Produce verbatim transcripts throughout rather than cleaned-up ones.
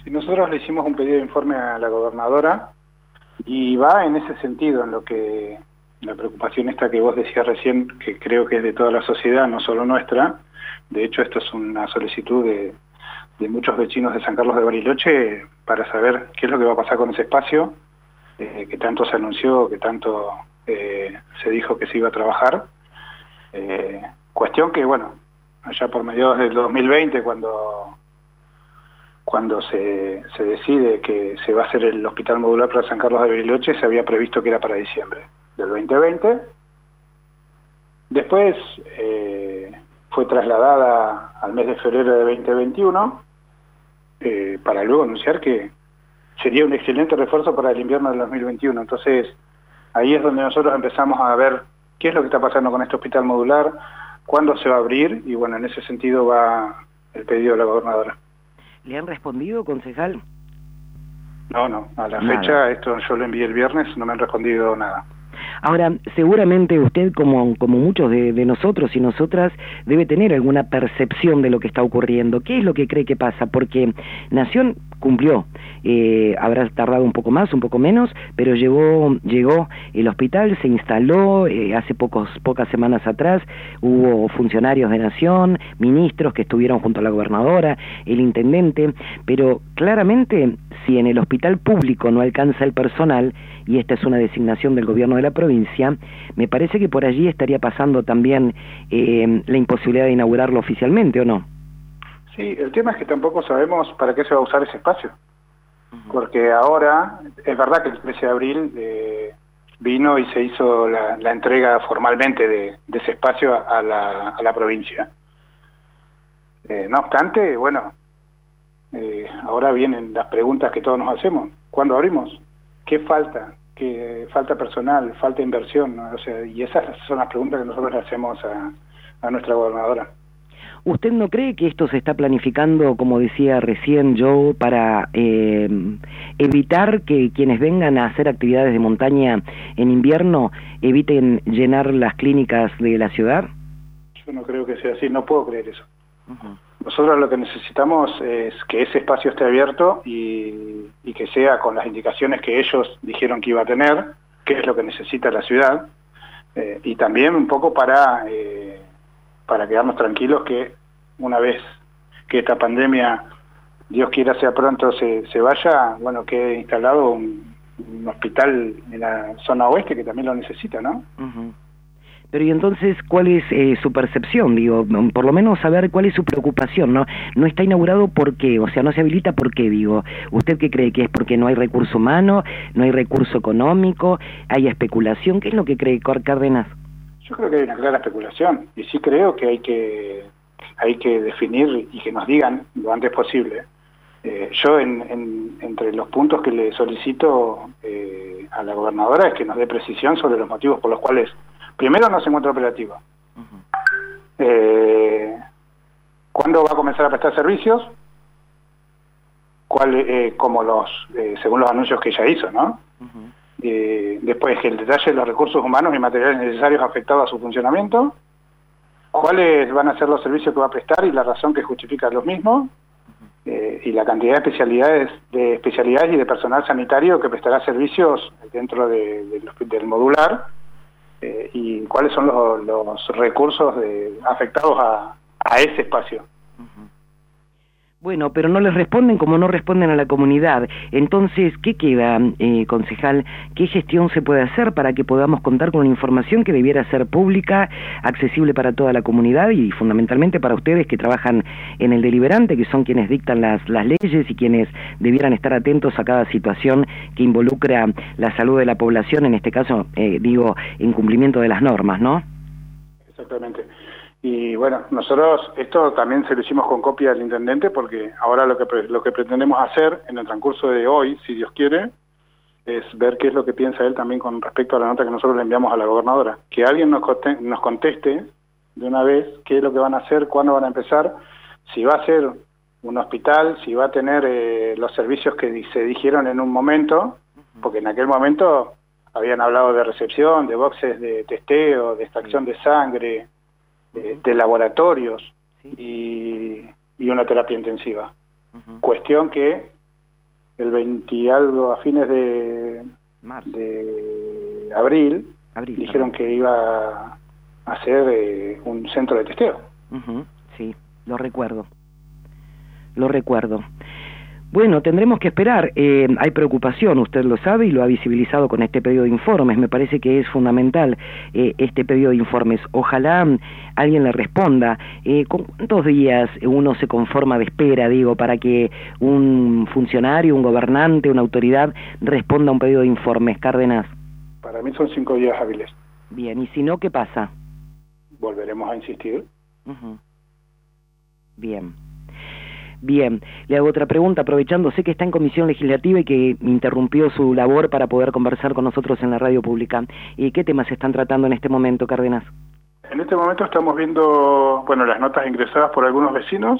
Sí, nosotros le hicimos un pedido de informe a la gobernadora y va en ese sentido, en lo que la preocupación esta que vos decías recién, que creo que es de toda la sociedad, no solo nuestra. De hecho, esto es una solicitud de, de muchos vecinos de San Carlos de Bariloche para saber qué es lo que va a pasar con ese espacio, eh, que tanto se anunció, que tanto eh, se dijo que se iba a trabajar. Eh, cuestión que, bueno, allá por mediados del dos mil veinte, cuando... cuando se, se decide que se va a hacer el hospital modular para San Carlos de Bariloche, se había previsto que era para diciembre del veinte veinte. Después eh, fue trasladada al mes de febrero de veinte veintiuno, eh, para luego anunciar que sería un excelente refuerzo para el invierno del dos mil veintiuno. Entonces, ahí es donde nosotros empezamos a ver qué es lo que está pasando con este hospital modular, cuándo se va a abrir, y bueno, en ese sentido va el pedido de la gobernadora. ¿Le han respondido, concejal? No, no, a la Nada. fecha, esto yo lo envié el viernes, no me han respondido nada. Ahora, seguramente usted, como, como muchos de, de nosotros y nosotras, debe tener alguna percepción de lo que está ocurriendo. ¿Qué es lo que cree que pasa? Porque Nación cumplió, eh, habrá tardado un poco más, un poco menos, pero llegó, llegó el hospital, se instaló, eh, hace pocos, pocas semanas atrás, hubo funcionarios de Nación, ministros que estuvieron junto a la gobernadora, el intendente, pero claramente, si en el hospital público no alcanza el personal, y esta es una designación del gobierno de la provincia, me parece que por allí estaría pasando también eh, la imposibilidad de inaugurarlo oficialmente, ¿o no? Sí, el tema es que tampoco sabemos para qué se va a usar ese espacio. Uh-huh. Porque ahora, es verdad que el trece de abril eh, vino y se hizo la, la entrega formalmente de, de ese espacio a la, a la provincia. Eh, no obstante, bueno, eh, ahora vienen las preguntas que todos nos hacemos. ¿Cuándo abrimos? ¿Qué falta? ¿Qué falta personal? ¿Falta inversión? ¿No? O sea, y esas son las preguntas que nosotros le hacemos a, a nuestra gobernadora. ¿Usted no cree que esto se está planificando, como decía recién yo, para eh, evitar que quienes vengan a hacer actividades de montaña en invierno eviten llenar las clínicas de la ciudad? Yo no creo que sea así, no puedo creer eso. Uh-huh. Nosotros lo que necesitamos es que ese espacio esté abierto y, y que sea con las indicaciones que ellos dijeron que iba a tener, que es lo que necesita la ciudad, eh, y también un poco para... Eh, para quedarnos tranquilos que una vez que esta pandemia, Dios quiera sea pronto, se, se vaya, bueno, quede instalado un, un hospital en la zona oeste que también lo necesita, ¿no? Uh-huh. Pero y entonces, ¿cuál es eh, su percepción? Digo, por lo menos saber cuál es su preocupación, ¿no? No está inaugurado, ¿por qué? O sea, no se habilita, ¿por qué? Digo, ¿usted qué cree? ¿Que es porque no hay recurso humano, no hay recurso económico, hay especulación? ¿Qué es lo que cree Cárdenas? Yo creo que hay una clara especulación, y sí creo que hay que hay que definir y que nos digan lo antes posible. Eh, yo, en, en, entre los puntos que le solicito eh, a la gobernadora es que nos dé precisión sobre los motivos por los cuales, primero, no se encuentra operativa. Uh-huh. Eh, ¿Cuándo va a comenzar a prestar servicios? ¿Cuál, eh, como los, eh, según los anuncios que ella hizo, ¿no? Uh-huh. Eh, después, el detalle de los recursos humanos y materiales necesarios afectados a su funcionamiento, cuáles van a ser los servicios que va a prestar y la razón que justifica los mismos, eh, y la cantidad de especialidades, de especialidades y de personal sanitario que prestará servicios dentro de, de los, del modular, eh, y cuáles son los, los recursos de, afectados a, a ese espacio. Bueno, pero no les responden como no responden a la comunidad. Entonces, ¿qué queda, eh, concejal? ¿Qué gestión se puede hacer para que podamos contar con una información que debiera ser pública, accesible para toda la comunidad y fundamentalmente para ustedes que trabajan en el deliberante, que son quienes dictan las, las leyes y quienes debieran estar atentos a cada situación que involucra la salud de la población, en este caso, eh, digo, en cumplimiento de las normas, ¿no? Exactamente. Y bueno, nosotros esto también se lo hicimos con copia del intendente, porque ahora lo que lo que pretendemos hacer en el transcurso de hoy, si Dios quiere, es ver qué es lo que piensa él también con respecto a la nota que nosotros le enviamos a la gobernadora. Que alguien nos conteste, nos conteste de una vez qué es lo que van a hacer, cuándo van a empezar, si va a ser un hospital, si va a tener eh, los servicios que se dijeron en un momento, porque en aquel momento habían hablado de recepción, de boxes de testeo, de extracción de sangre, de, de laboratorios y, y una terapia intensiva. Uh-huh. Cuestión que el veinte algo, a fines de, de abril, abril dijeron perdón. que iba a hacer eh, un centro de testeo. Uh-huh, sí, lo recuerdo. Lo recuerdo. Bueno, tendremos que esperar. Eh, hay preocupación, usted lo sabe y lo ha visibilizado con este pedido de informes. Me parece que es fundamental eh, este pedido de informes. Ojalá alguien le responda. Eh, ¿Con cuántos días uno se conforma de espera, digo, para que un funcionario, un gobernante, una autoridad responda a un pedido de informes, Cárdenas? Para mí son cinco días hábiles. Bien, ¿y si no, qué pasa? Volveremos a insistir. Uh-huh. Bien. Bien, le hago otra pregunta, aprovechando, sé que está en comisión legislativa y que interrumpió su labor para poder conversar con nosotros en la radio pública. ¿Y qué temas se están tratando en este momento, Cárdenas? En este momento estamos viendo, bueno, las notas ingresadas por algunos vecinos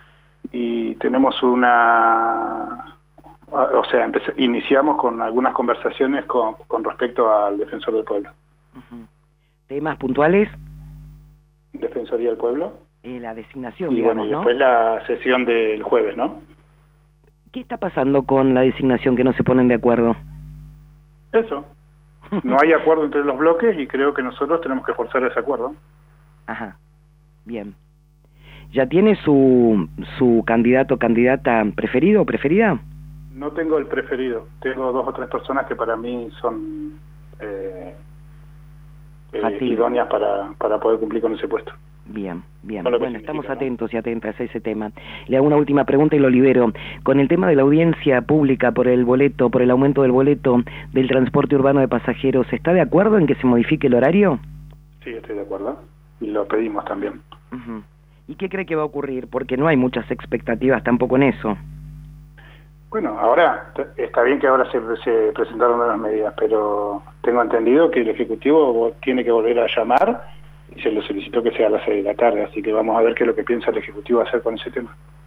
y tenemos una, o sea, empecé, iniciamos con algunas conversaciones con, con respecto al Defensor del Pueblo. Uh-huh. ¿Temas puntuales? Defensoría del Pueblo. Eh, la designación, y digamos, bueno, y ¿no? después la sesión del jueves, ¿no? ¿Qué está pasando con la designación que no se ponen de acuerdo? Eso. No hay acuerdo entre los bloques y creo que nosotros tenemos que forzar ese acuerdo. Ajá. Bien. ¿Ya tiene su, su candidato o candidata preferido o preferida? No tengo el preferido. Tengo dos o tres personas que para mí son eh, eh, idóneas para, para poder cumplir con ese puesto. Bien, bien. Bueno, bueno estamos atentos y atentas a ese tema. Le hago una última pregunta y lo libero. Con el tema de la audiencia pública por el boleto, por el aumento del boleto del transporte urbano de pasajeros, ¿está de acuerdo en que se modifique el horario? Sí, estoy de acuerdo. Y lo pedimos también. Uh-huh. ¿Y qué cree que va a ocurrir? Porque no hay muchas expectativas tampoco en eso. Bueno, ahora, está bien que ahora se, se presentaron nuevas medidas, pero tengo entendido que el Ejecutivo tiene que volver a llamar y se lo solicitó que sea a las seis de la tarde, así que vamos a ver qué es lo que piensa el Ejecutivo hacer con ese tema.